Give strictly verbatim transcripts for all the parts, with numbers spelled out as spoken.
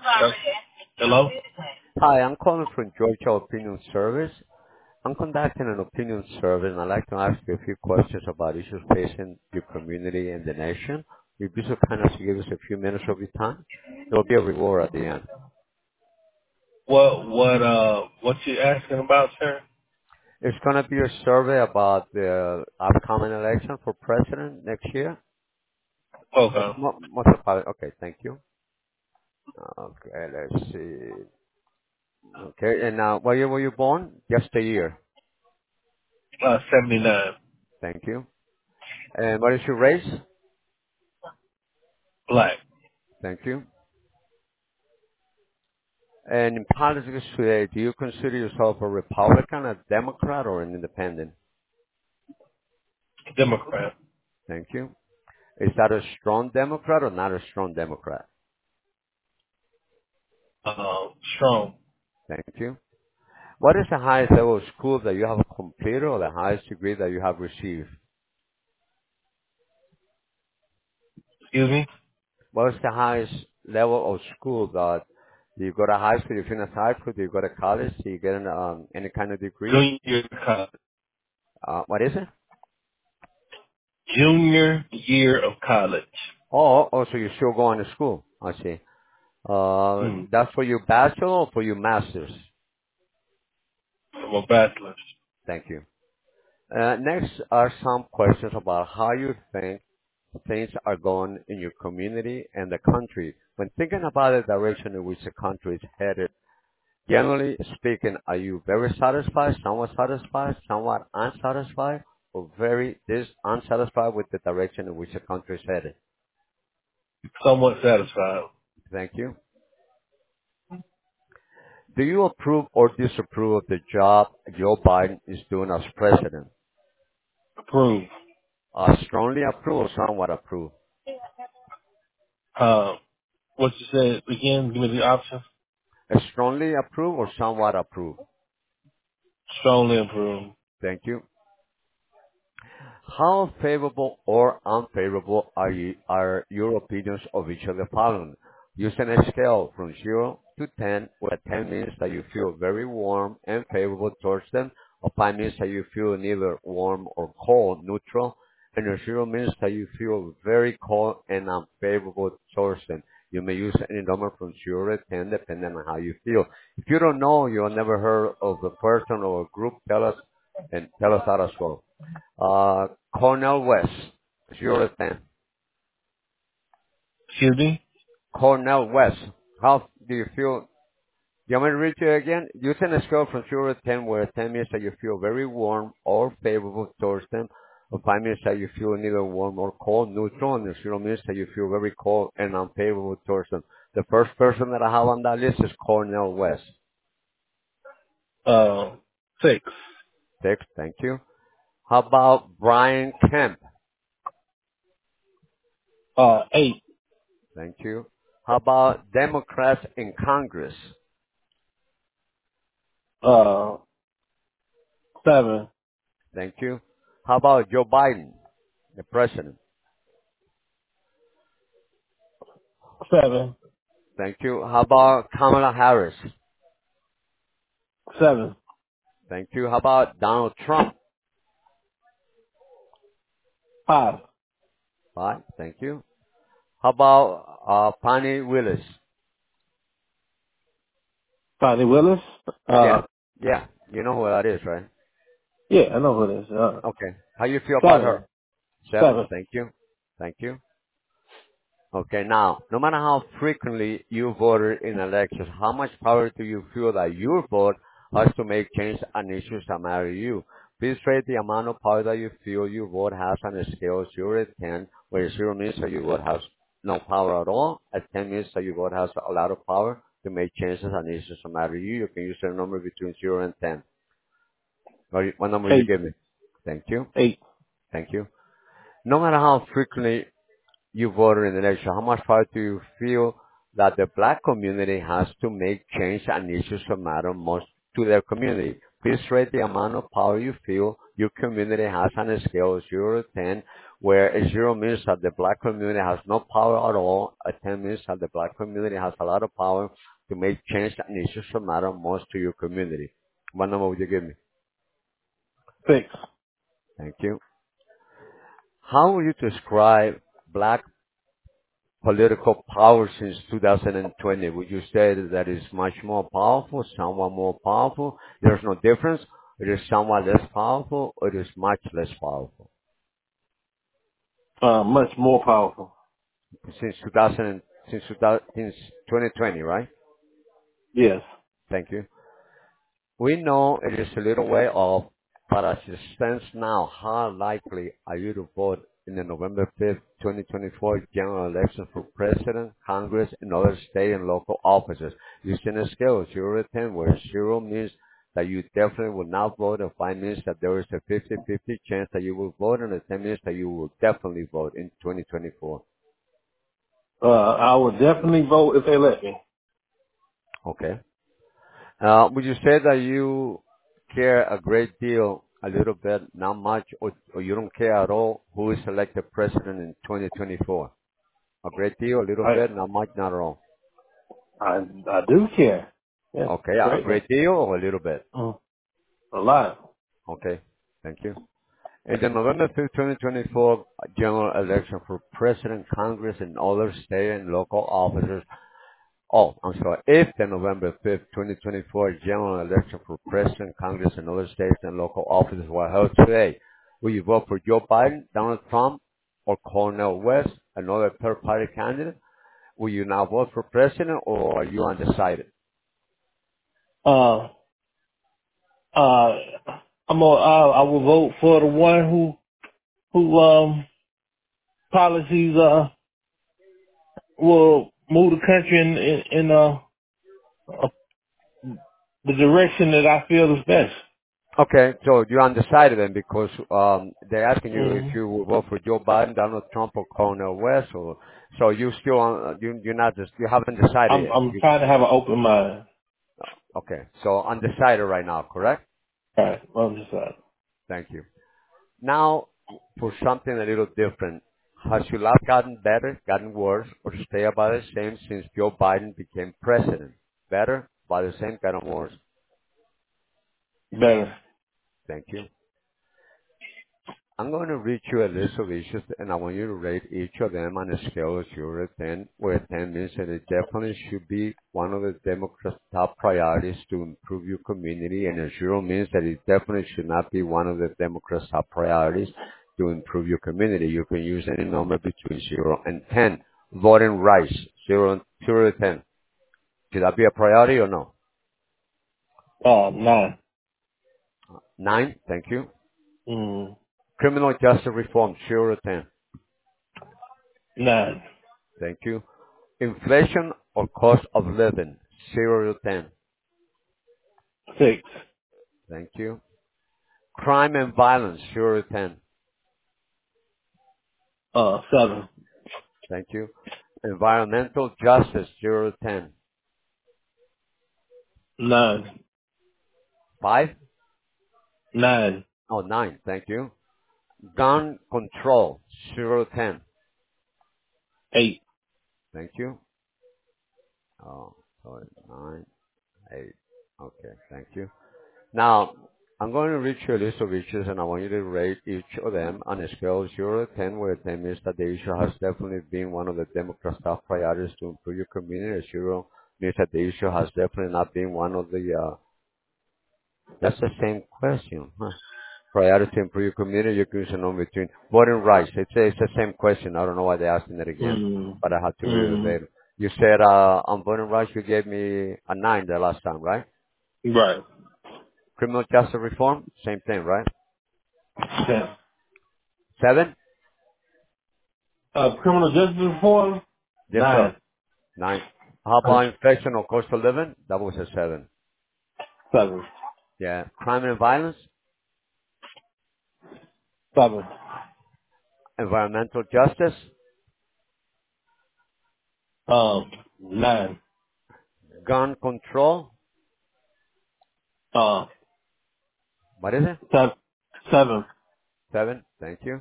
Hello? Hi, I'm calling from Georgia Opinion Service. I'm conducting an opinion survey, and I'd like to ask you a few questions about issues facing your community and the nation. If you could kind of give us a few minutes of your time, there will be a reward at the end. What what uh what you asking about, sir? It's going to be a survey about the upcoming election for president next year. Okay. Mo- Most of part- okay, thank you. Okay, let's see. Okay, and now, where year were you born? Just a year. Uh seventy nine. Thank you. And what is your race? Black. Thank you. And in politics today, do you consider yourself a Republican, a Democrat, or an independent? Democrat. Thank you. Is that a strong Democrat or not a strong Democrat? Uh strong. Thank you. What is the highest level of school that you have completed or the highest degree that you have received? Excuse me? What is the highest level of school that you go to high school, you finish high school, do you go to college, do you get an, um, any kind of degree? Junior college. Uh, what is it? Junior year of college. Oh, oh, so you're still going to school. I see. Uh, Hmm. that's for your bachelor or for your master's? I'm a bachelor's. Thank you. Uh, next are some questions about how you think things are going in your community and the country. When thinking about the direction in which the country is headed, generally speaking, are you very satisfied, somewhat satisfied, somewhat unsatisfied, or very dis- unsatisfied with the direction in which the country is headed? Somewhat satisfied. Thank you. Do you approve or disapprove of the job Joe Biden is doing as president? Approved. Uh, strongly approve or somewhat approve? Uh what you said again? Give me the option. Uh, strongly approve or somewhat approve? Strongly approved. Thank you. How favorable or unfavorable are you, are your opinions of each of the following? Using a scale from zero to ten, where ten means that you feel very warm and favorable towards them, or five means that you feel neither warm or cold, neutral, and a zero means that you feel very cold and unfavorable towards them. You may use any number from zero to ten depending on how you feel. If you don't know, you've never heard of the person or a group, tell us and tell us that as well. Uh, Cornell West, zero to ten. Excuse me? Cornell West, how do you feel? Do you want me to read you again? Using a scale from zero to ten, where ten means that you feel very warm or favorable towards them, or five means that you feel neither warm or cold, neutral, and zero means that you feel very cold and unfavorable towards them. The first person that I have on that list is Cornell West. Uh six. Six, thank you. How about Brian Kemp? Uh eight. Thank you. How about Democrats in Congress? Uh seven. Thank you. How about Joe Biden, the president? Seven. Thank you. How about Kamala Harris? Seven. Thank you. How about Donald Trump? Five. Five. Thank you. How about uh, Fani Willis? Bonnie Willis. Yeah. Uh Yeah. You know who that is, right? yeah, I know who it is. Uh Okay. How you feel about seven. her? Seven. Seven. Thank you. Thank you. Okay, now, no matter how frequently you voted in elections, how much power do you feel that your vote has to make change on issues that matter to you? Please rate the amount of power that you feel your vote has on a scale of zero to ten, where zero means that your vote has no power at all, and ten means that your vote has a lot of power to make changes on issues that matter to you. You can use a number between zero and ten. What what number you Eight. give me? Thank you. Eight. Thank you. No matter how frequently you voted in the election, how much power do you feel that the black community has to make change on issues that matter most to their community? Please rate the amount of power you feel your community has on a scale of zero to ten, where a zero means that the black community has no power at all, a ten means that the black community has a lot of power to make change and issues that matter most to your community. What number would you give me? Six. Thank you. How would you describe black political power since two thousand twenty? Would you say that it's much more powerful, somewhat more powerful? There's no difference. It is somewhat less powerful, or it is much less powerful Uh, much more powerful. since two thousand, since two thousand, since twenty twenty, right? Yes. Thank you. We know it is a little way off, but as it stands now, how likely are you to vote in the November fifth, twenty twenty-four general election for president, Congress, and other state and local offices? Using a scale of zero to ten, where zero means that you definitely will not vote, and five means that there is a fifty-fifty chance that you will vote, and a ten means that you will definitely vote in twenty twenty-four. Uh, I would definitely vote if they let me. Okay. Uh, would you say that you care a great deal, a little bit, not much, or, or you don't care at all who is elected president in twenty twenty-four? A great deal, a little I, bit, not much, not at all. I, I do care. Yes. Okay, a Greatly. great deal or a little bit? Mm. A lot. Okay, thank you. In the November fifth, twenty twenty-four general election for president, Congress, and other state and local officers, Oh, I'm sorry. If the November fifth, twenty twenty-four general election for president, Congress, and other states and local offices were held today, will you vote for Joe Biden, Donald Trump, or Cornel West, another third-party candidate? Will you now vote for president, or are you undecided? Uh, uh, I'm a, uh, I will vote for the one who, who, um, policies, uh, will move the country in, in, in, uh, uh, the direction that I feel is best. Okay, so you're undecided then because um, they're asking you if Mm. you will vote for Joe Biden, Donald Trump, or Cornel West, or so you still uh, you you're not just you haven't decided I'm, yet. I'm You, trying to have an open mind. okay, so undecided right now, correct? All right. I'm just, uh, Thank you. Now, for something a little different, has your life gotten better, gotten worse, or stay about the same since Joe Biden became president? Better, about the same, gotten worse? better. Thank you. I'm going to read you a list of issues, and I want you to rate each of them on a scale of zero to ten, where ten means that it definitely should be one of the Democrats' top priorities to improve your community, and a zero means that it definitely should not be one of the Democrats' top priorities to improve your community. You can use any number between zero and ten. Voting rights, zero, zero to ten. Should that be a priority or no? Uh, nine. nine, thank you. Mm, Criminal justice reform, zero to ten. nine. Thank you. Inflation or cost of living, zero to ten. Six. Thank you. Crime and violence, zero to ten. Uh, seven. Thank you. Environmental justice, zero to ten. Nine. five? Nine. Oh, nine. Thank you. Gun control, zero to ten. Eight. Thank you. Oh, sorry. nine, eight. Okay, thank you. Now, I'm going to read you a list of issues, and I want you to rate each of them on a scale of zero to ten, where ten means that the issue has definitely been one of the Democrats' top priorities to improve your community. A zero means that the issue has definitely not been one of the, uh, that's the same question, huh? Priority to improve your community, you can use a number between voting rights. It's, a, it's the same question. I don't know why they're asking it again, Mm, but I have to read it mm, later. You said, uh, on voting rights, you gave me a nine the last time, right? right. Criminal justice reform, same thing, right? Ten. Seven? Uh, criminal justice reform? Yes, sir. Nine. Nine. How about inflation or cost of living? That was a seven. Seven. Yeah. Crime and violence? Seven. Environmental justice? Um, nine. Gun control? Uh, What is it? Seven. Seven. Seven. Thank you.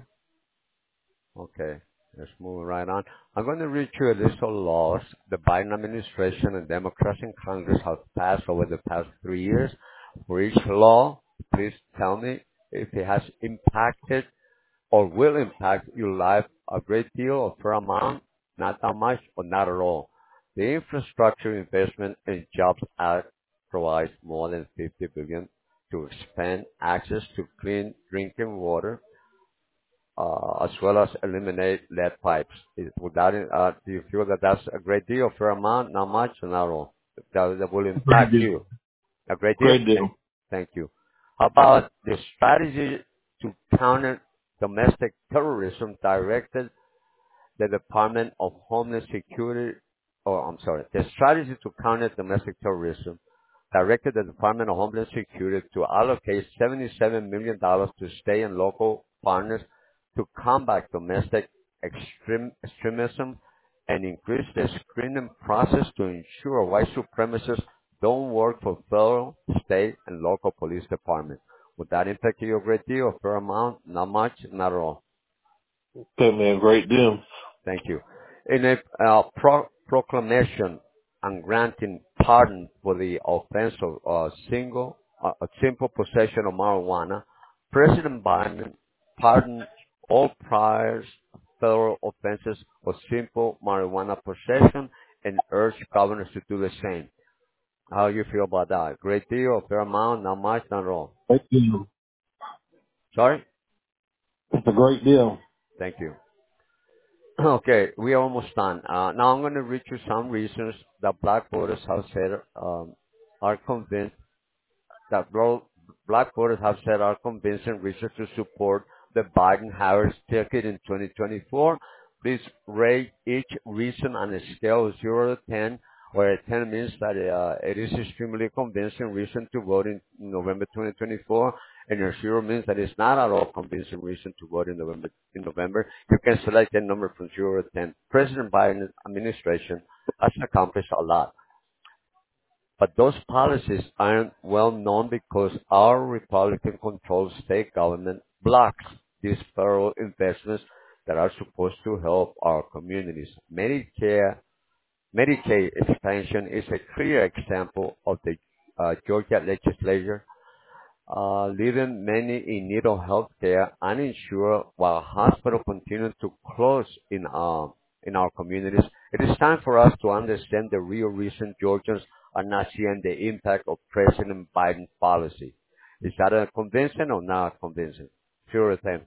Okay. Let's move right on. I'm going to read you a list of laws the Biden administration and Democrats in Congress have passed over the past three years. For each law, please tell me if it has impacted or will impact your life a great deal or fair amount, not that much or not at all. The Infrastructure Investment and Jobs Act provides more than fifty billion dollars to expand access to clean drinking water, uh, as well as eliminate lead pipes. Is- Would that, uh, do you feel that that's a great deal, fair amount, not much, or not at all? That, that will Great impact deal. you. A great deal? Great Thank, deal. thank you. How about the strategy to counter domestic terrorism directed the Department of Homeland Security, or I'm sorry, the strategy to counter domestic terrorism directed the Department of Homeland Security to allocate seventy-seven million dollars to state and local partners to combat domestic extreme, extremism and increase the screening process to ensure white supremacists don't work for federal, state, and local police departments. Would that impact you a great deal, a fair amount? Not much, not at all. Okay, man. Great deal. Thank you. In a uh, pro- proclamation and granting pardon for the offense of uh, single, uh, a simple possession of marijuana, President Biden pardoned all prior federal offenses of simple marijuana possession and urged governors to do the same. How do you feel about that? Great deal, fair amount, not much, not at all. Great deal. Sorry? It's a great deal. Thank you. Okay, we are almost done. Uh, now I'm going to read you some reasons that black voters have said um, are convinced that bro- black voters have said are convincing reasons to support the Biden-Harris ticket in twenty twenty-four. Please rate each reason on a scale of zero to ten, where ten means that uh, it is extremely convincing reason to vote in November twenty twenty-four, and a zero means that it's not at all convincing reason to vote in November. In November, you can select a number from zero to ten. President Biden's administration has accomplished a lot. But those policies aren't well known because our Republican-controlled state government blocks these federal investments that are supposed to help our communities. Medicare, Medicaid expansion is a clear example of the uh, Georgia legislature uh, leaving many in need of health care uninsured while hospitals continue to close in, uh, in our communities. It is time for us to understand the real reason Georgians are not seeing the impact of President Biden's policy. Is that a convincing or not convincing? Sure thing.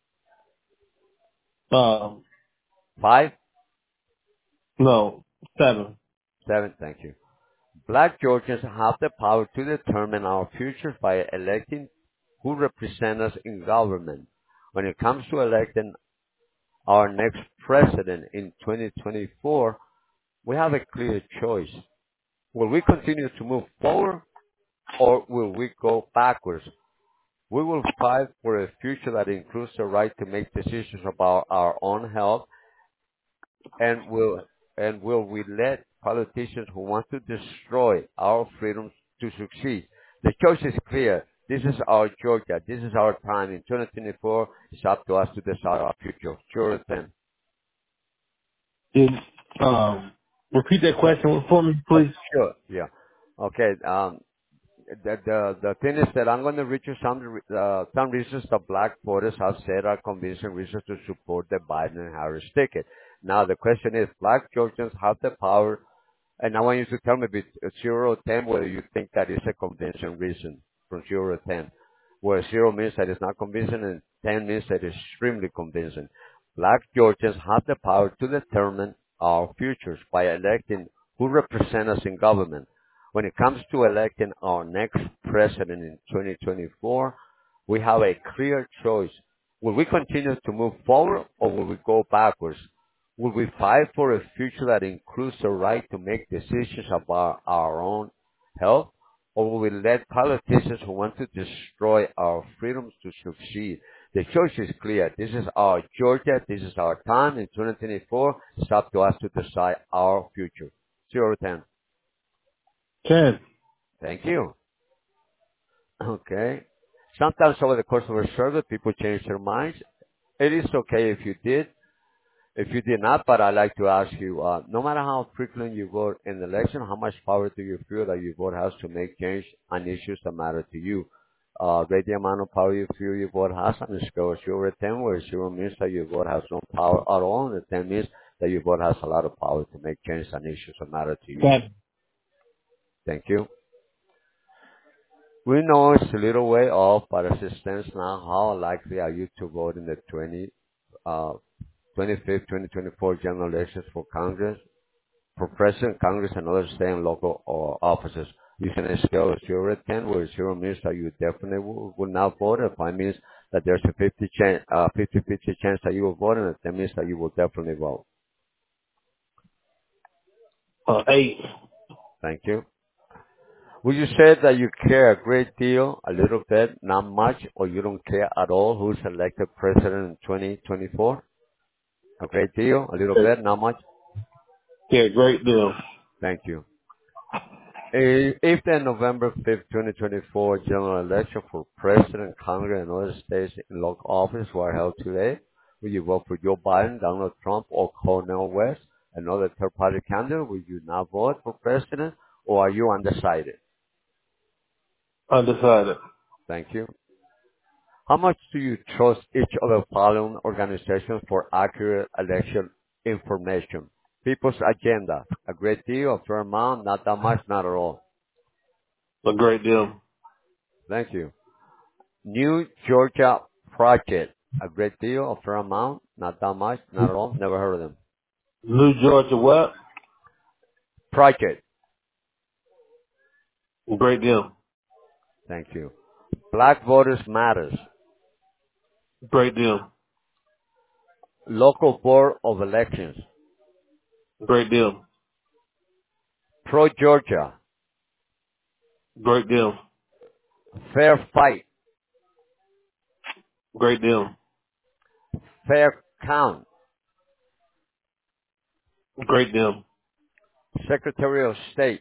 Um, Five? no. Seven. Seven, thank you. Black Georgians have the power to determine our future by electing who represent us in government. When it comes to electing our next president in twenty twenty-four, we have a clear choice. Will we continue to move forward or will we go backwards? We will fight for a future that includes the right to make decisions about our own health, and will and will we let politicians who want to destroy our freedoms to succeed? The choice is clear. This is our Georgia. This is our time. In twenty twenty-four, it's up to us to decide our future. Sure thing. Did, um, repeat that question for me, Oh, please. sure. Yeah. Okay. Um, the, the the thing is that I'm going to read you some re- uh, some reasons that black voters have said are convincing reasons to support the Biden and Harris ticket. Now the question is, black Georgians have the power, and I want you to tell me bet- uh, zero to ten whether you think that is a convincing reason from zero to ten. Where zero means that it's not convincing and ten means that it's extremely convincing. Black Georgians have the power to determine our futures by electing who represent us in government. When it comes to electing our next president in twenty twenty-four, we have a clear choice. Will we continue to move forward or will we go backwards? Will we fight for a future that includes the right to make decisions about our own health? Or will we let politicians who want to destroy our freedoms to succeed? The choice is clear. This is our Georgia. This is our time in twenty twenty-four. It's up to us to decide our future. Zero to ten. Ten. Thank you. Okay. Sometimes over the course of a survey, people change their minds. It is okay if you did. If you did not, but I'd like to ask you, uh, no matter how frequent you vote in the election, how much power do you feel that your vote has to make change on issues that matter to you? Uh, rate the amount of power you feel your vote has on a scale of zero to ten, where zero means that your vote has no power at all, and ten means that your vote has a lot of power to make change on issues that matter to you. Got Thank you. We know it's a little way off, but as it stands now, how likely are you to vote in the twenty, uh, twenty-fifth, twenty twenty-four general elections for Congress? For President, Congress, and other state and local uh, offices using a scale of zero to ten, where zero means that you definitely will, will not vote, and five means that there's a fifty chance, uh, fifty fifty chance that you will vote, and ten means that you will definitely vote. uh, eight. Thank you. Would you say that you care a great deal, a little bit, not much, or you don't care at all who's elected president in twenty twenty-four? A great deal, a little bit, not much? Yeah, great deal. Thank you. Eh, If the November fifth, twenty twenty-four general election for President, Congress, and other states in local office were held today, will you vote for Joe Biden, Donald Trump, or Cornel West, another third-party candidate? Will you not vote for President, or are you undecided? Undecided. Thank you. How much do you trust each of the following organizations for accurate election information? People's Agenda, a great deal, a fair amount, not that much, not at all. A great deal. Thank you. New Georgia Project, a great deal, a fair amount, not that much, not at all, never heard of them. New Georgia what? Project, A great deal. thank you. Black Voters Matters, Great deal. Local Board of Elections, Great deal. Pro Georgia, Great deal. Fair Fight, Great deal. Fair Count, Great deal. Secretary of State.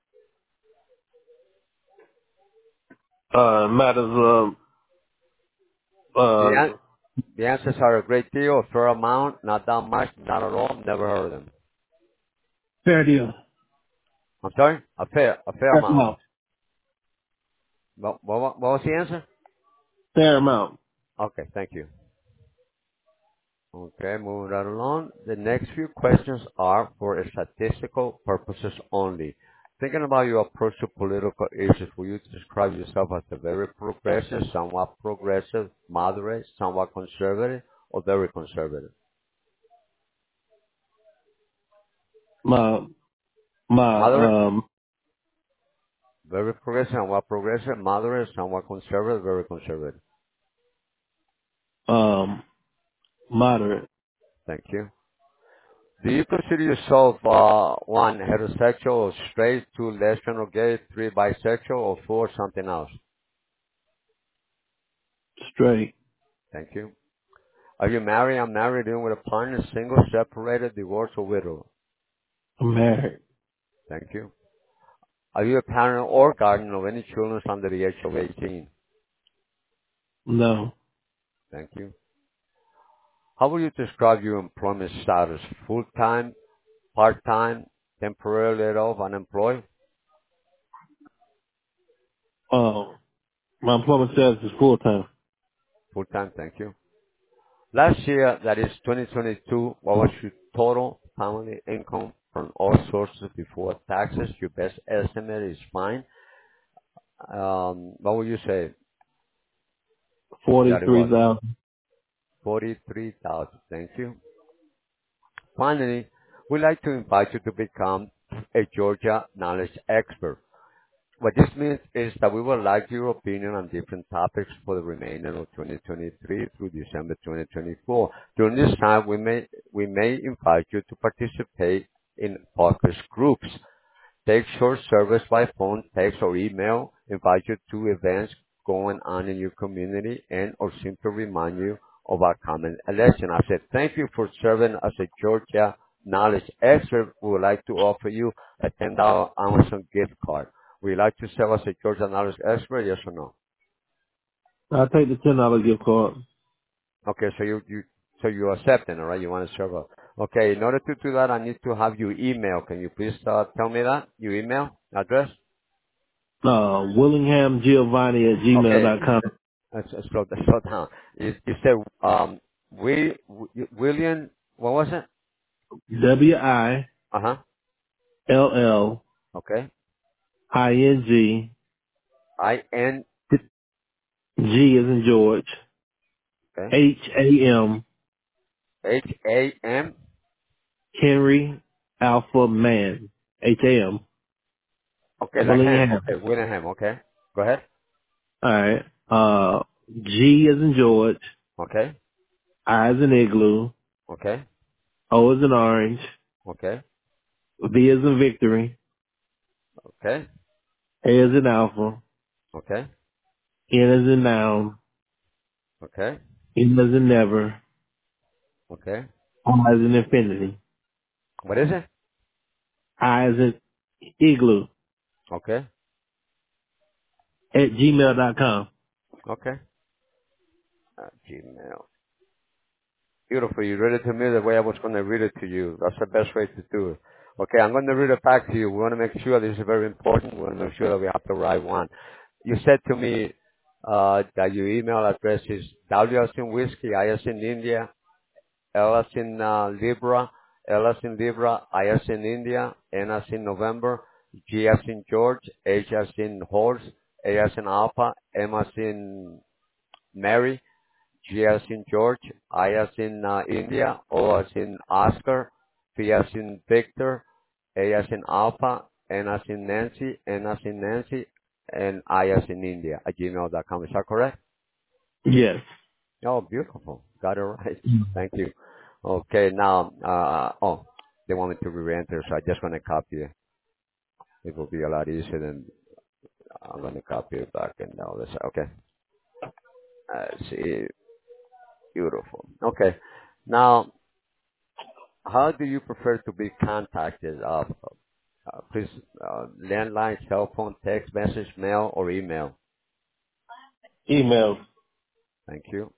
Uh, matters of, The, uh, an- the answers are a great deal, a fair amount, not that much, not at all, never heard of them. fair deal. I'm sorry? A fair, a fair Fair amount. amount. What, what, what was the answer? Fair amount. Okay, thank you. Okay, moving right along. The next few questions are for statistical purposes only. Thinking about your approach to political issues, will you describe yourself as a very progressive, somewhat progressive, moderate, somewhat conservative, or very conservative? My, my, Moderate, um, very progressive, somewhat progressive, moderate, somewhat conservative, very conservative. um, moderate. Thank you. Do you consider yourself, uh, one, heterosexual or straight, two, lesbian or gay, three, bisexual, or four, something else? Straight. Thank you. Are you married, unmarried, living with a partner, single, separated, divorced, or widow? I'm married. Thank you. Are you a parent or guardian of any children under the age of eighteen? No. Thank you. How would you describe your employment status? Full-time, part-time, temporarily laid off, unemployed? Um, my employment status is full time. Full-time, thank you. Last year, that is twenty twenty-two, what was your total family income from all sources before taxes? Your best estimate is fine. Um, what would you say that it Forty-three was? thousand. forty-three thousand. Thank you. Finally, we'd like to invite you to become a Georgia knowledge expert. What this means is that we would like your opinion on different topics for the remainder of twenty twenty-three through December twenty twenty-four. During this time, we may, we may invite you to participate in focus groups. Take short surveys by phone, text, or email, invite you to events going on in your community, and or simply remind you of our common election. I said, thank you for serving as a Georgia knowledge expert. We would like to offer you a ten dollars Amazon gift card. Would you like to serve as a Georgia knowledge expert, yes or no? I'll take the ten dollar gift card. Okay, so you, you, so you're accepting, all right? You want to serve up. Okay, in order to do that, I need to have your email. Can you please uh, tell me that? Your email address? Uh, Willingham Giovanni at gmail Okay, dot com. let's, let's slow, let's slow down. You, you said, um, we, William, what was it? W I Uh-huh. L L Okay. I N G I N, G as in George okay. H A M H A M. Henry Alpha Man H A M Okay, like ham. Willingham. Okay, Willingham. Okay. Go ahead. All right. Uh, G as in George, Okay. I as in Igloo, Okay. O as in Orange, Okay. V as in Victory, Okay. A as in Alpha, Okay. N as in Noun, Okay. N as in Never, Okay. I as in Infinity, What is it? I as in Igloo Okay. at gmail dot com. Okay. Uh, Gmail. Beautiful. You read it to me the way I was going to read it to you. That's the best way to do it. Okay, I'm going to read it back to you. We want to make sure this is very important. We want to make sure that we have the right one. You said to me uh, that your email address is W as in whiskey, I as in India, L as in uh, Libra, L as in Libra, I as in India, N as in November, G as in George, H as in horse, A as in Alpha, M as in Mary, G as in George, I as in uh, India, O as in Oscar, V as in Victor, A as in Alpha, N as in Nancy, N as in Nancy, and I as in India at gmail dot com. Is that correct? Yes. Oh, beautiful. Got it right. Thank you. Okay, now, uh, oh, they want me to re-enter, so I just want to copy it. It will be a lot easier than I'm going to copy it back and all this. Okay. Uh, see, beautiful. Okay. Now, how do you prefer to be contacted? Uh, uh, please, uh, landline, cell phone, text message, mail, or email. Email. Thank you.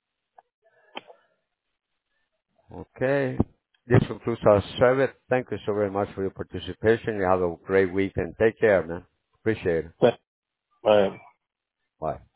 Okay. This concludes our survey. Thank you so very much for your participation. You have a great weekend. Take care, man. Appreciate it. All right. Bye.